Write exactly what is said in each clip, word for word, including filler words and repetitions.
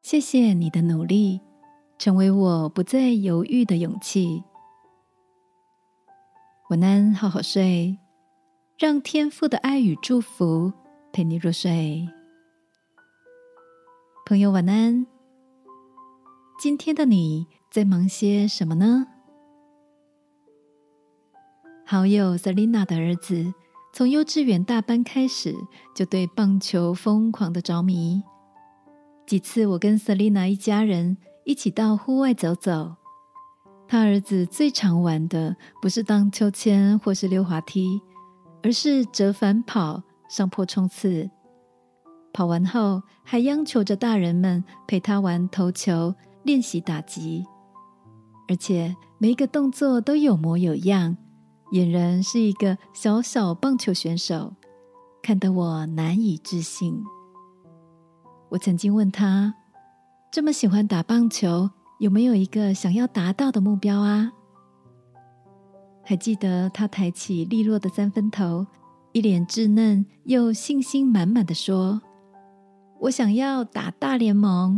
谢谢你的努力，成为我不再犹豫的勇气。晚安，好好睡，让天父的爱与祝福陪你入睡。朋友晚安，今天的你在忙些什么呢？好友 Selina 的儿子从幼稚园大班开始就对棒球疯狂的着迷。几次我跟 Selina 一家人一起到户外走走，他儿子最常玩的不是荡秋千或是溜滑梯，而是折返跑、上坡冲刺。跑完后还央求着大人们陪他玩投球，练习打击，而且每一个动作都有模有样，俨然是一个小小棒球选手，看得我难以置信。我曾经问他，这么喜欢打棒球，有没有一个想要达到的目标啊？还记得他抬起利落的三分头，一脸稚嫩又信心满满地说，我想要打大联盟。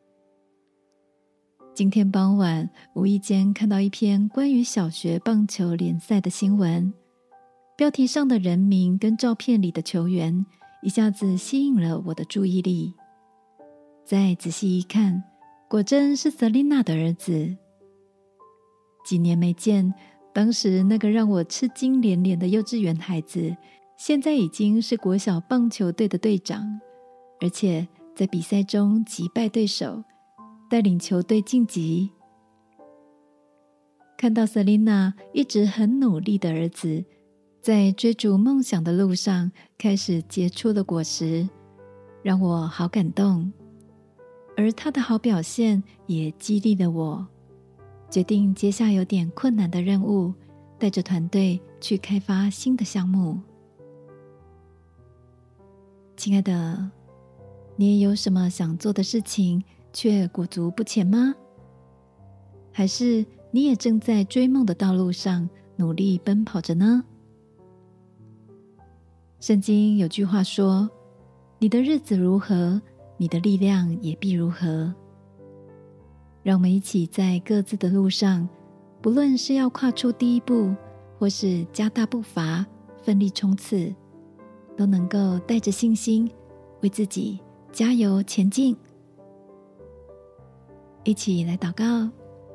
今天傍晚无意间看到一篇关于小学棒球联赛的新闻，标题上的人名跟照片里的球员一下子吸引了我的注意力。再仔细一看，果真是 Selina 的儿子。几年没见，当时那个让我吃惊连连的幼稚园孩子，现在已经是国小棒球队的队长，而且在比赛中击败对手，带领球队晋级。看到 Selina 一直很努力的儿子，在追逐梦想的路上开始结出了果实，让我好感动。而他的好表现也激励了我，决定接下有点困难的任务，带着团队去开发新的项目。亲爱的，你也有什么想做的事情却裹足不前吗？还是你也正在追梦的道路上努力奔跑着呢？圣经有句话说，你的日子如何，你的力量也必如何。让我们一起在各自的路上，不论是要跨出第一步，或是加大步伐，奋力冲刺，都能够带着信心，为自己加油前进。一起来祷告。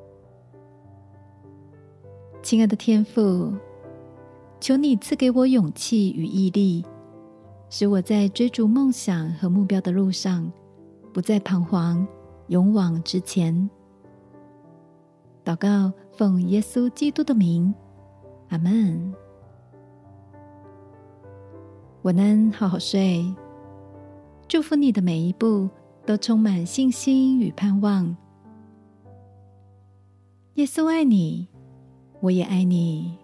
亲爱的天父，求你赐给我勇气与毅力，使我在追逐梦想和目标的路上不再彷徨，勇往直前。祷告奉耶稣基督的名，阿们。晚安，好好睡。祝福你的每一步都充满信心与盼望。耶稣爱你，我也爱你。